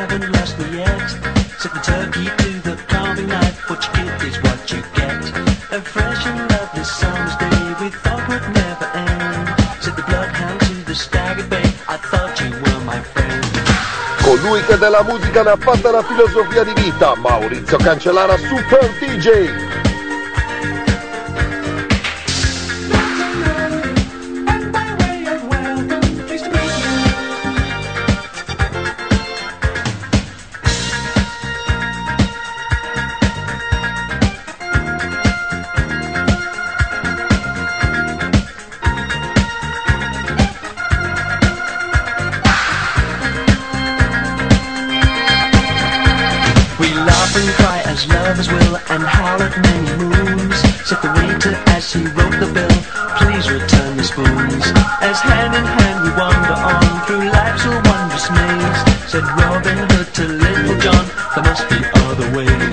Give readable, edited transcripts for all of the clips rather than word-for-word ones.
haven't lost me yet. Set the turkey to the carving knife. What you get is what you get. A fresh and lovely summer's day we thought would never end. Set the bloodhound to the staggered bay. I thought you were my friend. Colui che della musica ne ha fatta una filosofia di vita, Maurizio Cancellara, Super DJ. And cry as lovers will, and howl at many moons. Said the waiter as he wrote the bill, please return the spoons. As hand in hand we wander on through life's a wondrous maze. Said Robin Hood to Little John, there must be other ways.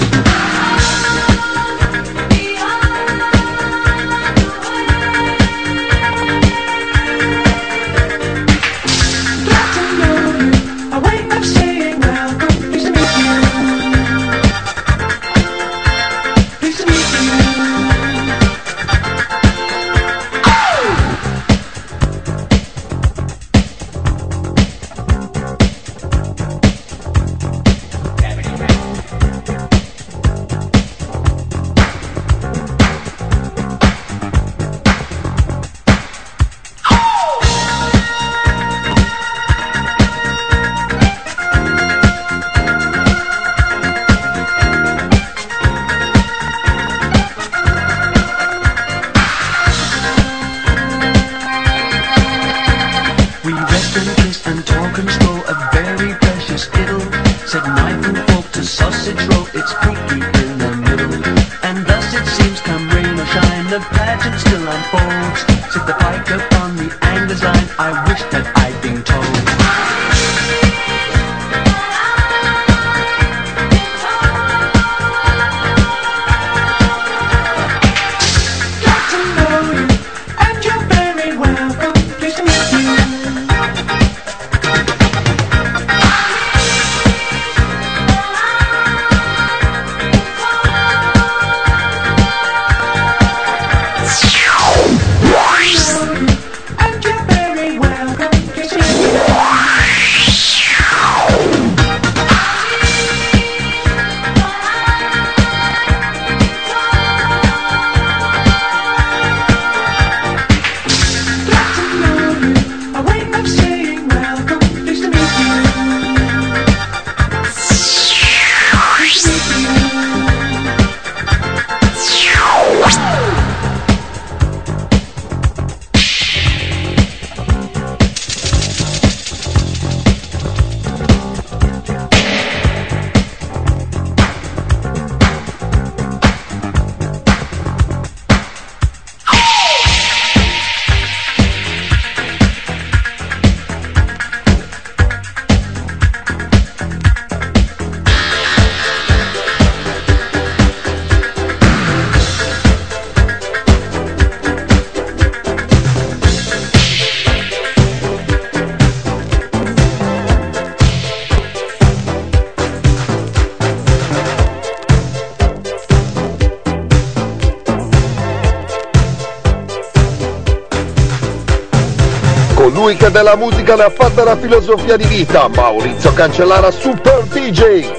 Colui che della musica ne ha fatta una filosofia di vita, Maurizio Cancellara, Super DJ.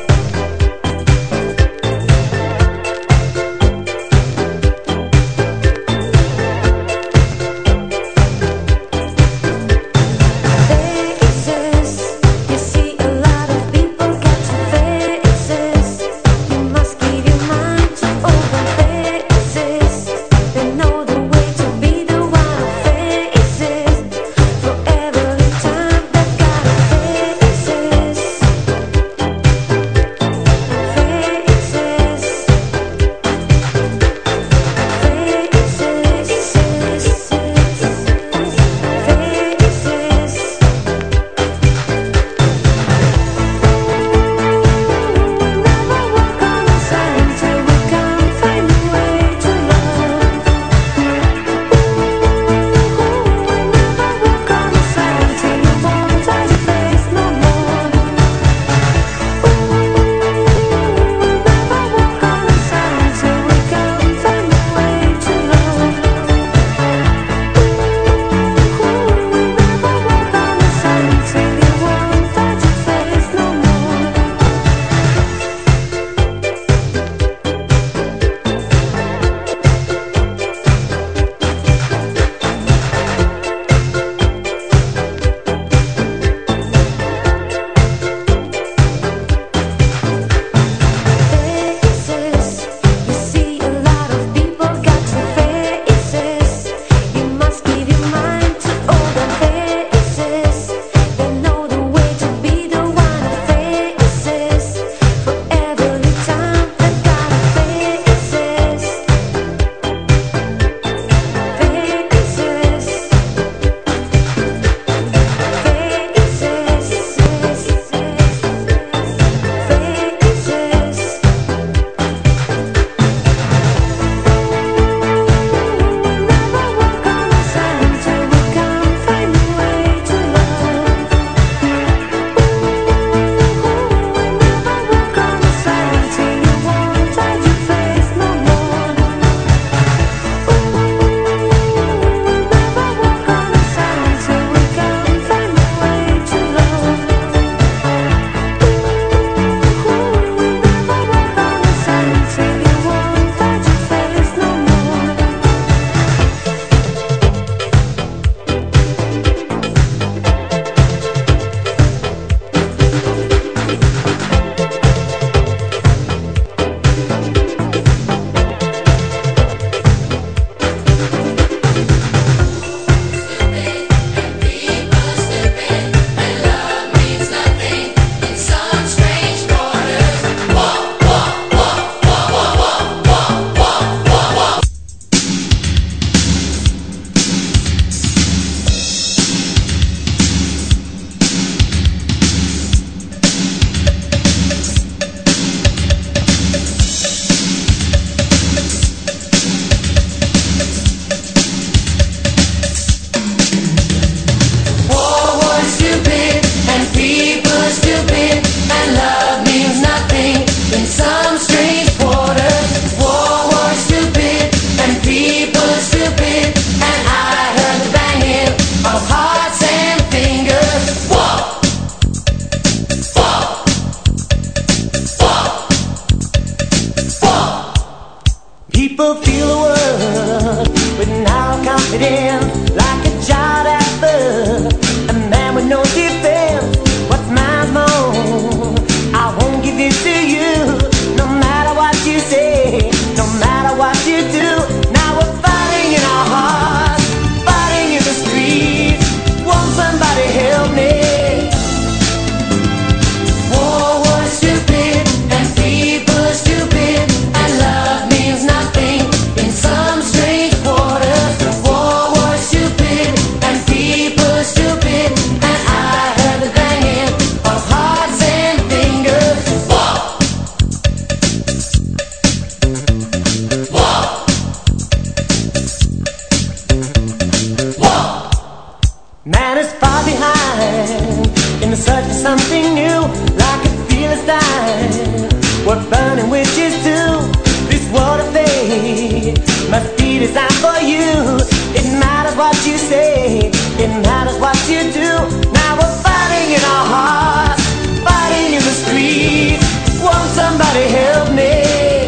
be designed for you. It matters what you say, it matters what you do. Now we're fighting in our hearts, fighting in the streets. Won't somebody help me?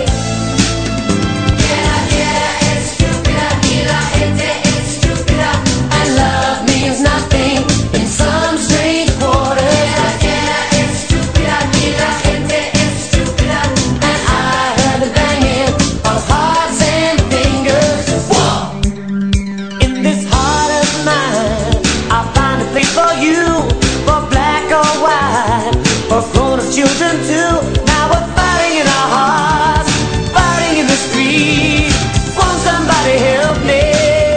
And love means nothing in some strange waters. And I heard the banging of hearts and fingers. Whoa! In this heart of mine, I'll find a place for you, for black or white, for grown-up children too. Now we're fighting in our hearts, fighting in the street. Won't somebody help me?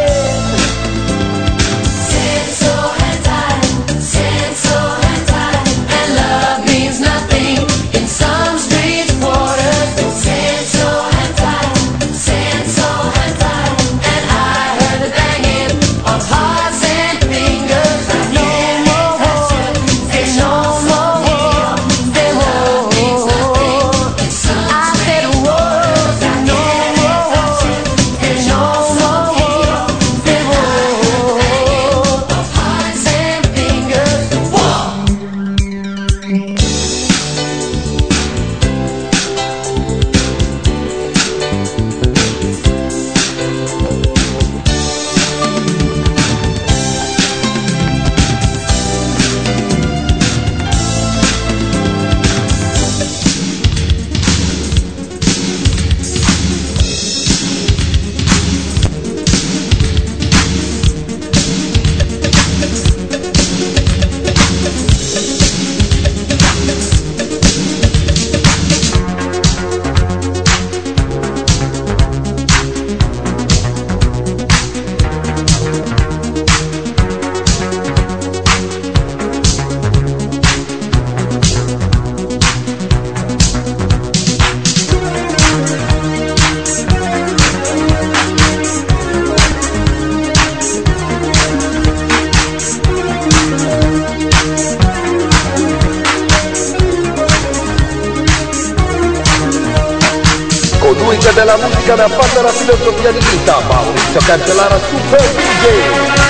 Colui che della musica ne ha fatta la filosofia di vita, Maurizio Cancellara, Super DJ.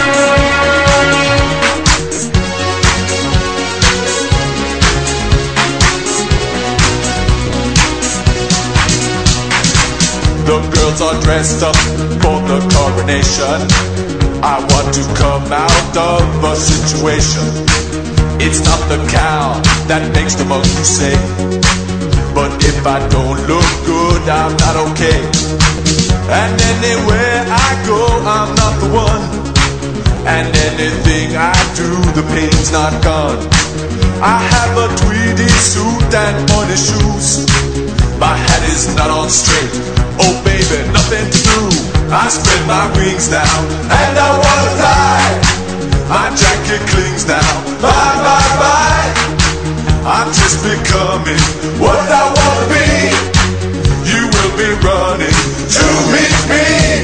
The girls are dressed up for the coronation. I want to come out of a situation. It's not the cow that makes the monkey say, but if I don't look good, I'm not okay. And anywhere I go, I'm not the one. And anything I do, the pain's not gone. I have a tweedy suit and pointy shoes. My hat is not on straight. Oh baby, nothing to do. I spread my wings now, and I wanna fly. My jacket clings now. Bye, bye, bye. I'm just becoming what I wanna be. You will be running to meet me.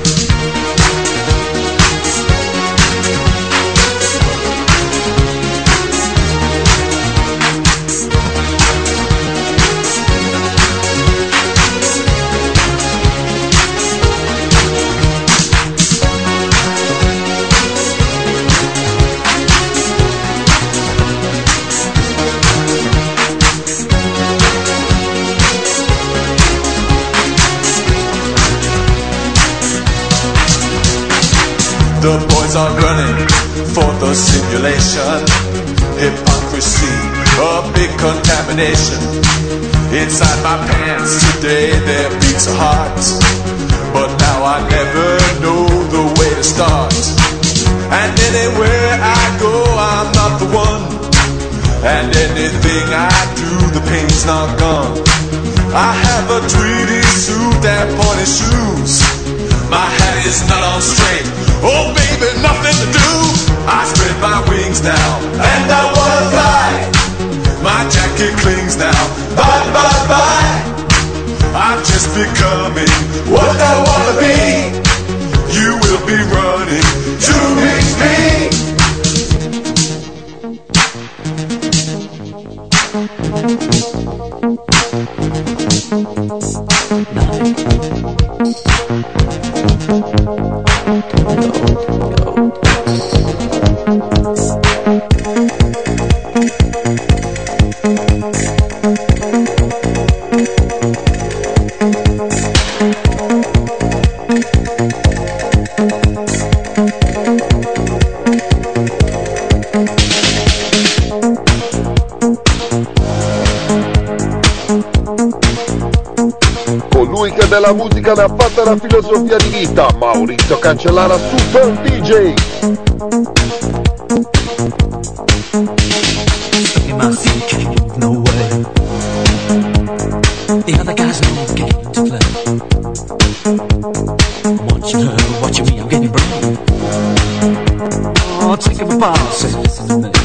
The boys are running for the simulation. Hypocrisy, a big contamination. Inside my pants today there beats a heart, but now I never know the way to start. And anywhere I go I'm not the one, and anything I do the pain's not gone. I have a tweedy suit and pointy shoes. My hat is not on straight. Oh baby, nothing to do. I spread my wings now, and I wanna fly. My jacket clings now. Bye, bye, bye. I'm just becoming what I wanna be. You will be running to meet me. Colui che della musica ne ha fatta una filosofia di vita, Maurizio Cancellara, Super DJ. In my feet can't move no way. The other guys know the game to play. Once you learn what you mean, I'm getting brave. Oh, take it apart, say listen to me.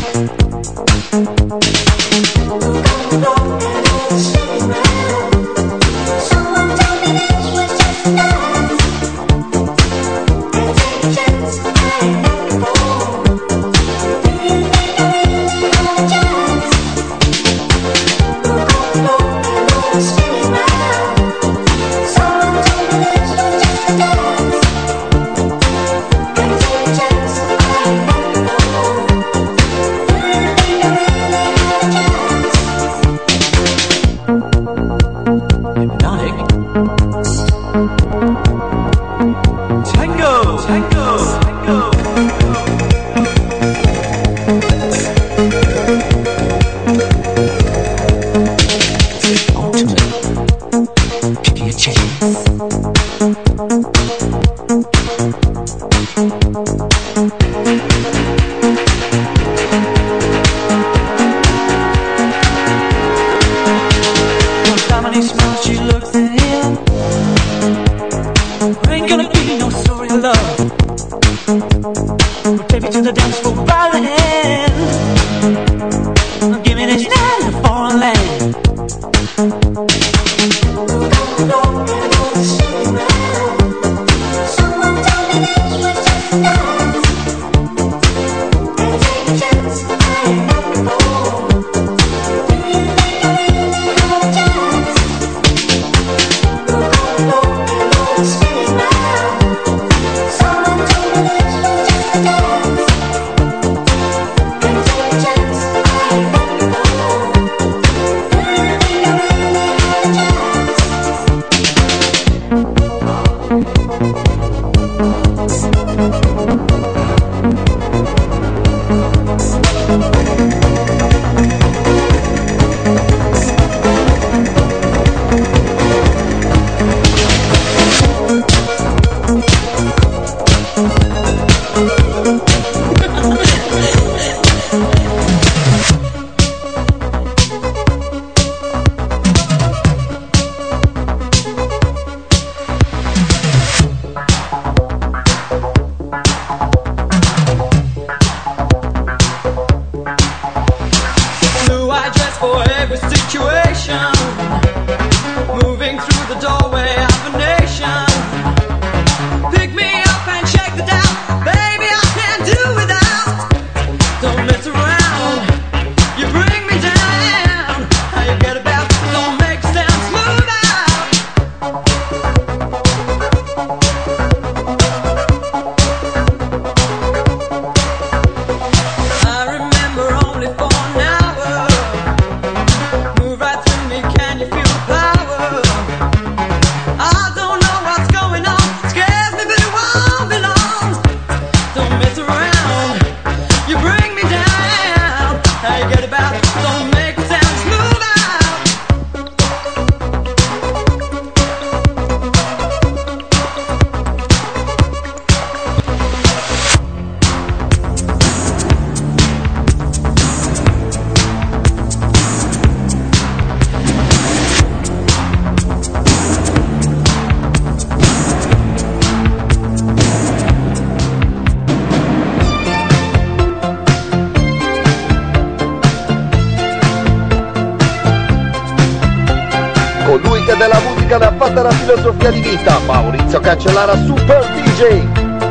Colui che della musica ne ha fatta una filosofia di vita, Maurizio Cancellara, Super DJ.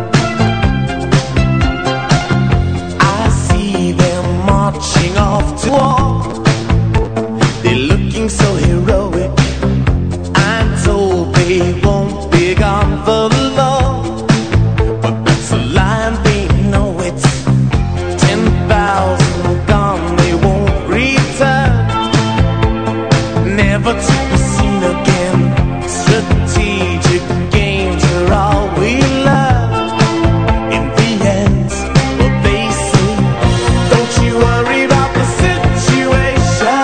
I see them marching off to war. They're looking so heroic. I'm told they won't be gone for long, but that's a lie and they know it. 10,000 gone, they won't return. never to be seen again. Strategic games are all we love in the end. But they say, don't you worry about the situation.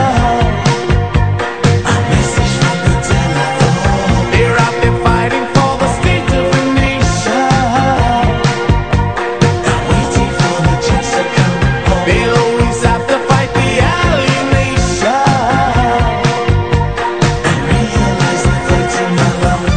A message from the telephone. They're out there fighting for the state of the nation. Not waiting for the chance to come home. They'll always have to fight the alienation. And realize they're fighting alone.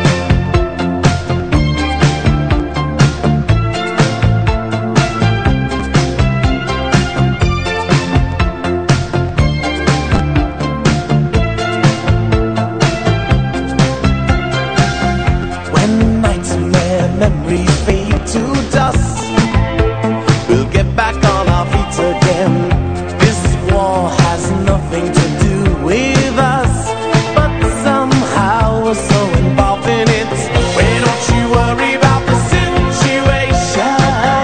When nightmare memories fade to dust, we'll get back on our feet again. This war has nothing to do with us, but somehow we're so involved in it. Well, don't you worry about the situation.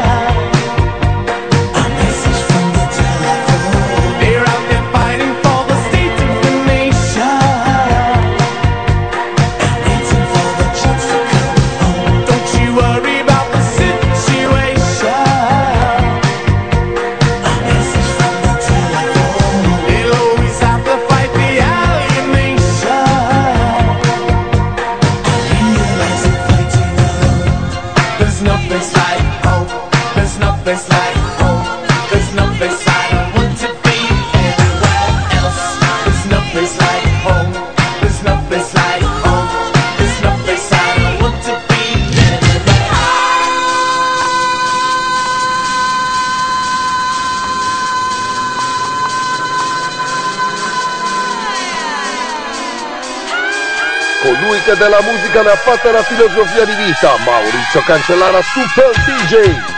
A message from the telephone. They're out there fighting for the state of the nation. Waiting for the chance to come home. Don't you worry about the situation. A message from the telephone. They'll always have to fight the alienation. I realize I'm fighting alone. There's no place like home. There's no place like home. There's no place I don't want to be anywhere else. There's no place like home. There's no place like home. There's no place I don't want to be anywhere. Colui che della musica ne ha fatta una filosofia di vita, Maurizio Cancellara, Super DJ.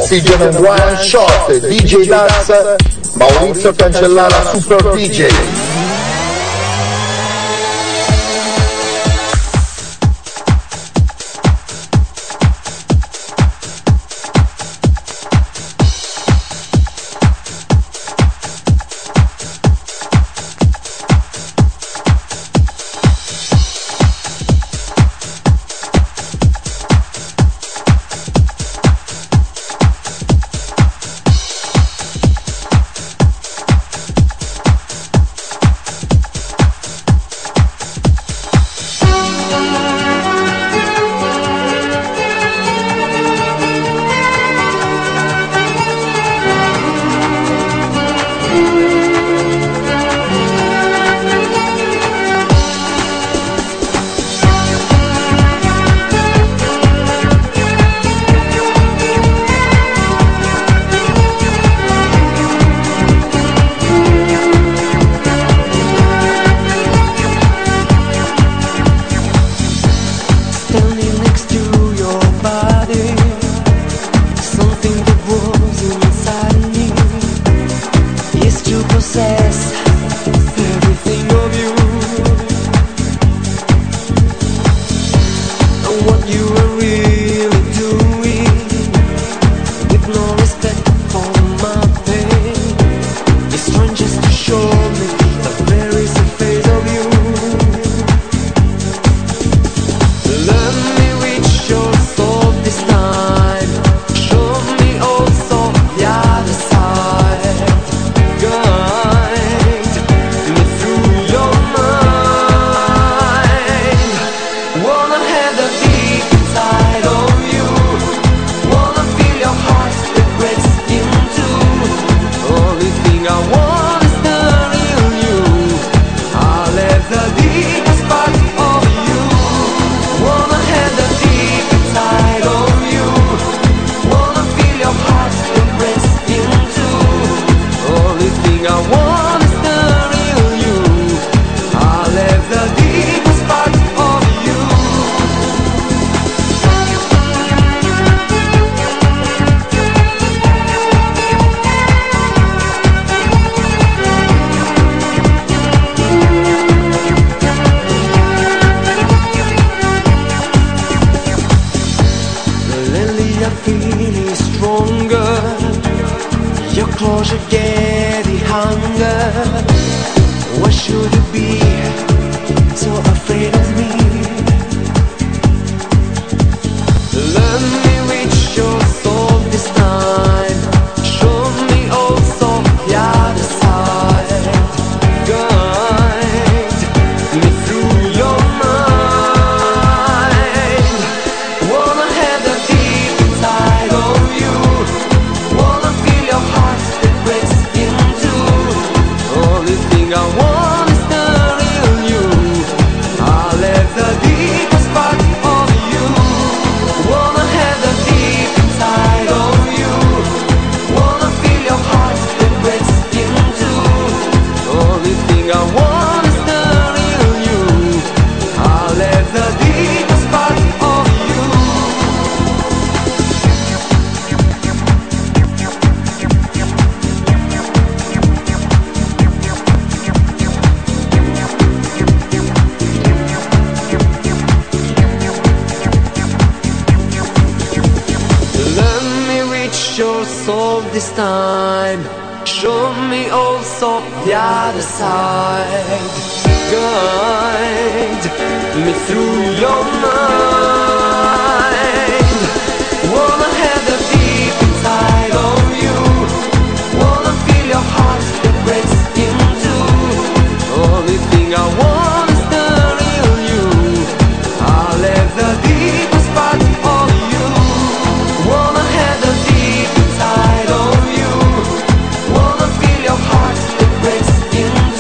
Oxygen One Shot, DJ Dax, Maurizio Cancellara, Super DJ.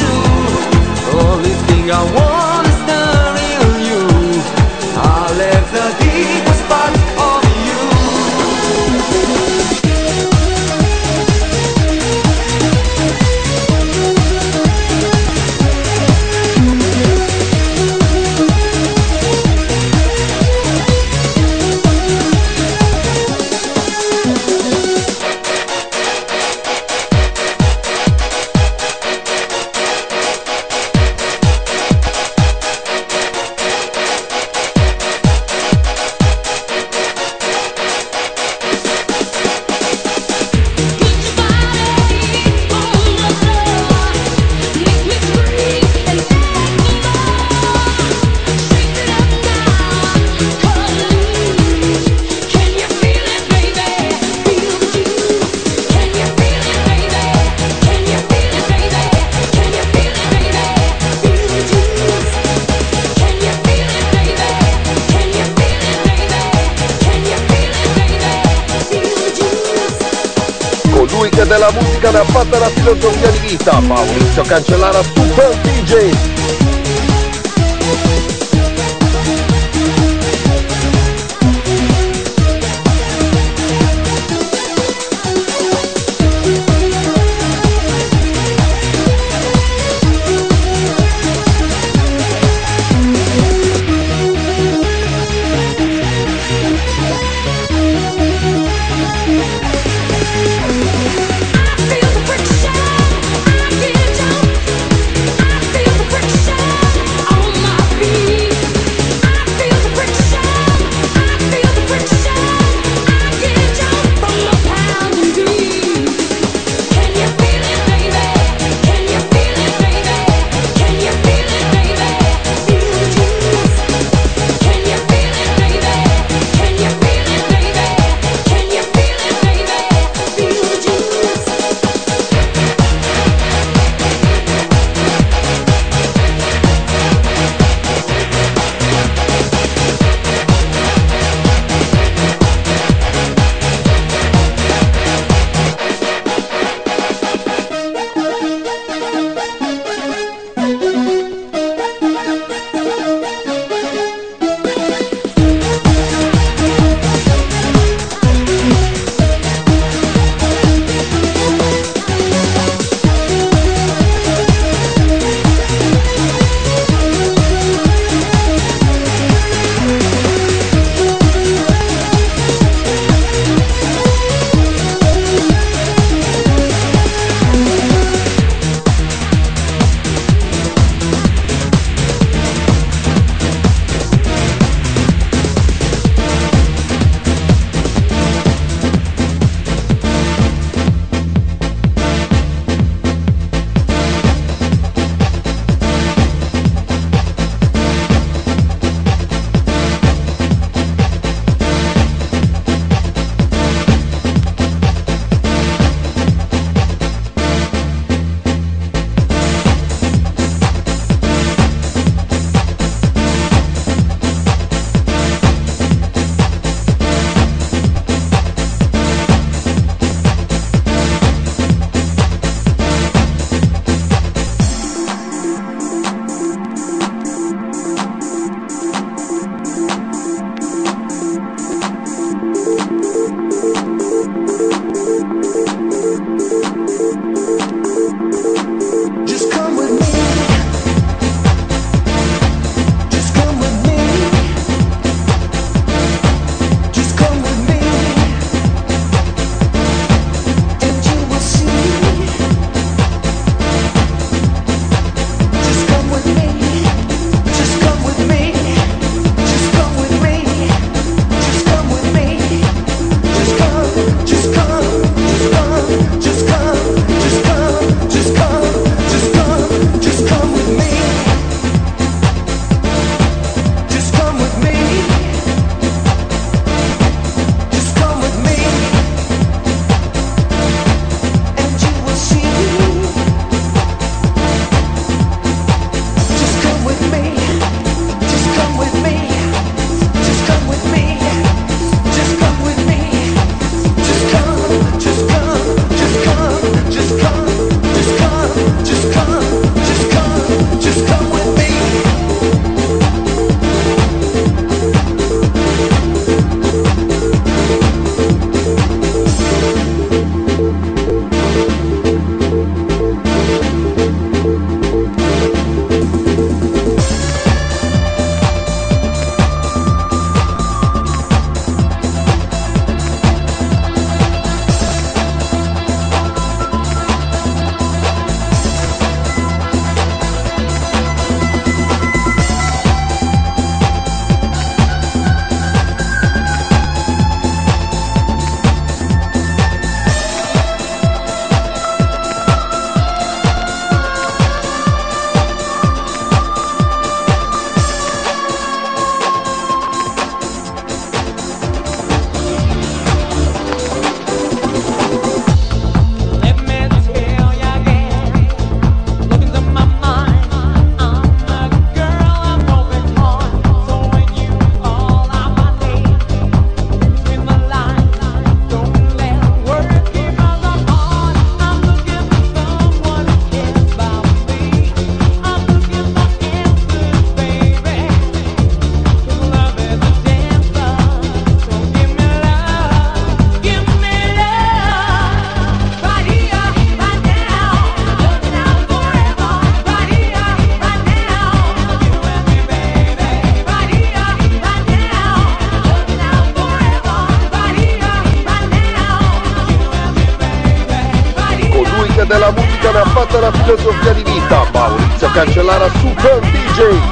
I wanna stir in you. I left Lui che della musica ne ha fatta la filosofia di vita, Maurizio Cancellara, Super DJ. Feel the friction, I feel jump. I feel the friction. della musica ne ha fatta una filosofia di vita. Maurizio Cancellara, Super DJ.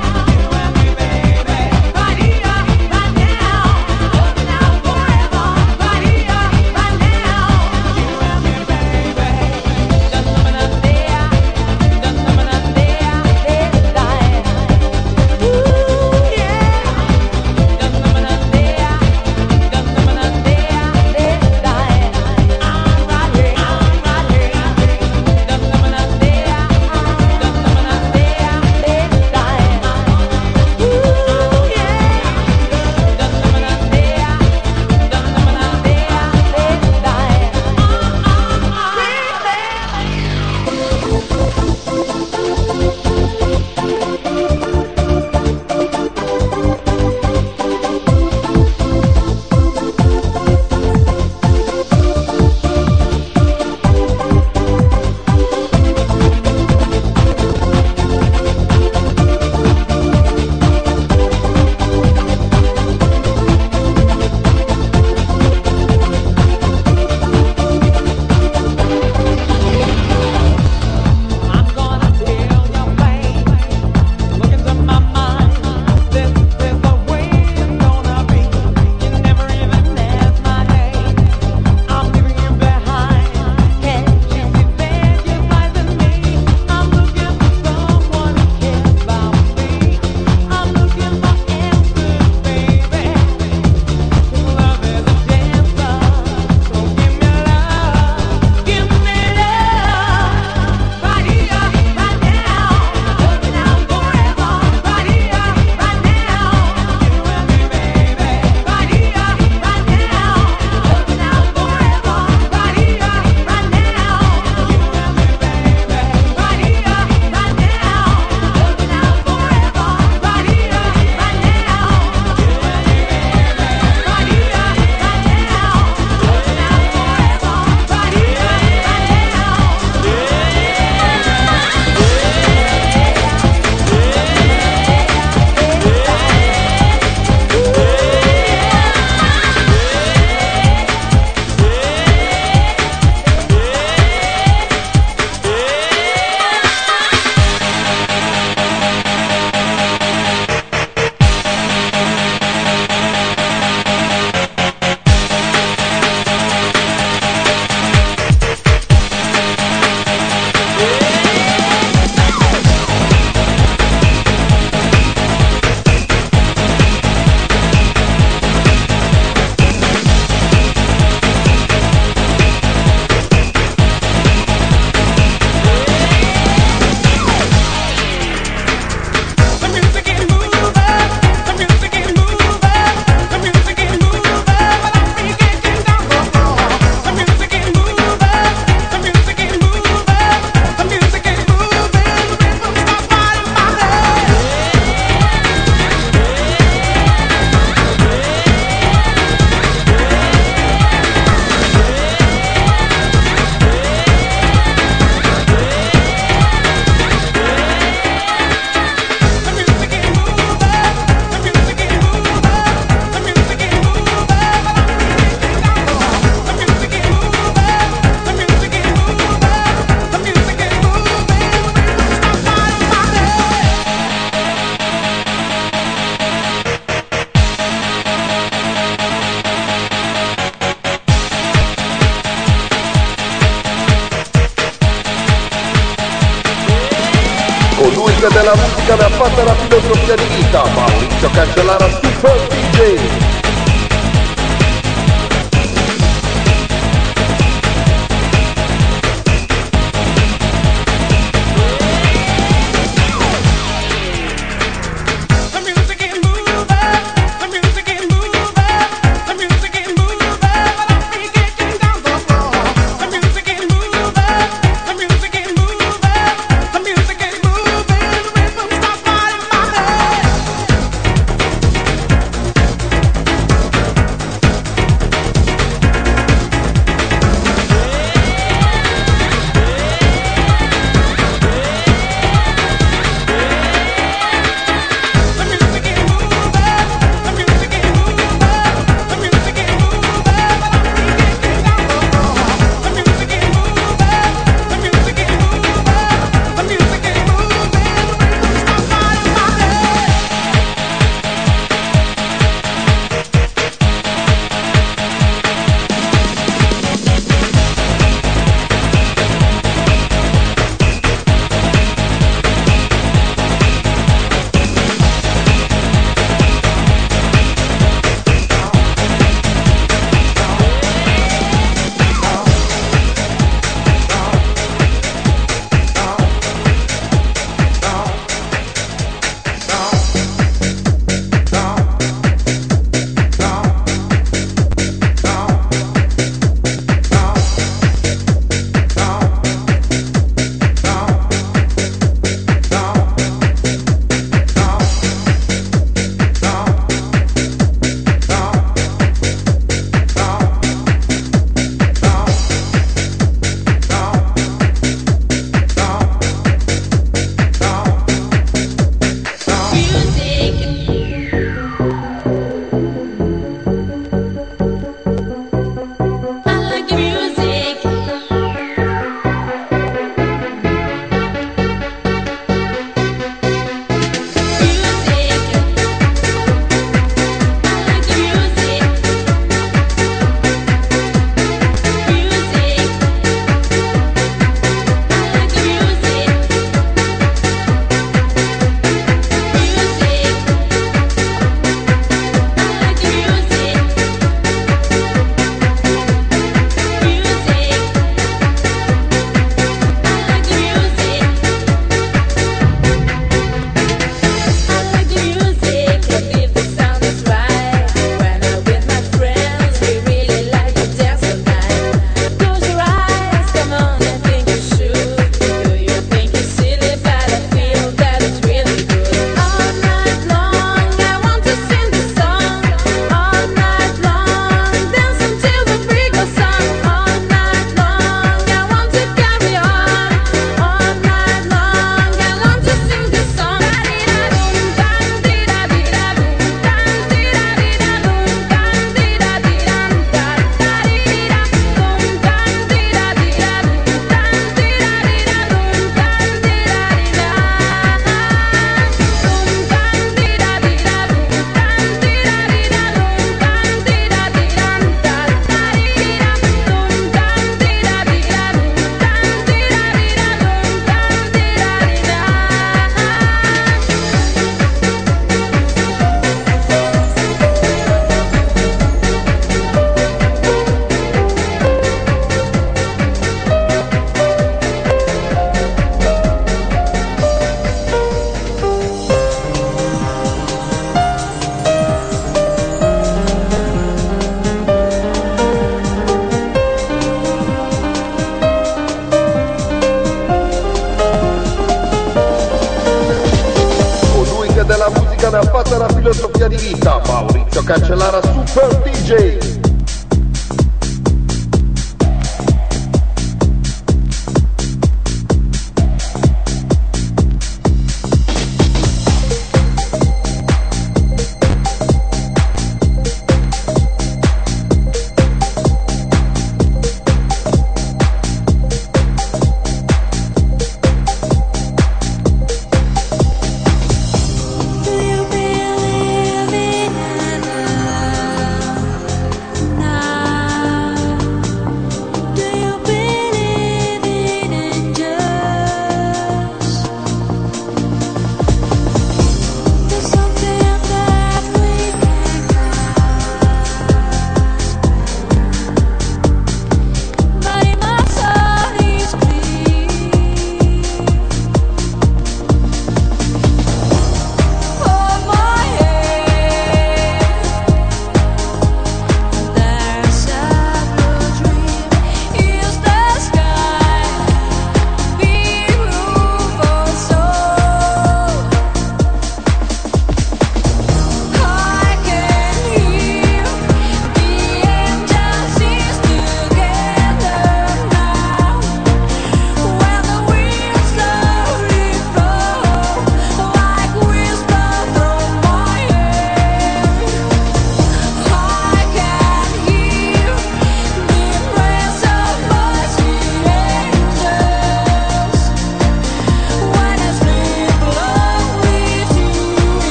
Colui della musica ne ha fatta la filosofia di vita. Maurizio Cancellara, Super DJ. ne ha fatta una filosofia di vita. Maurizio Cancellara Super DJ.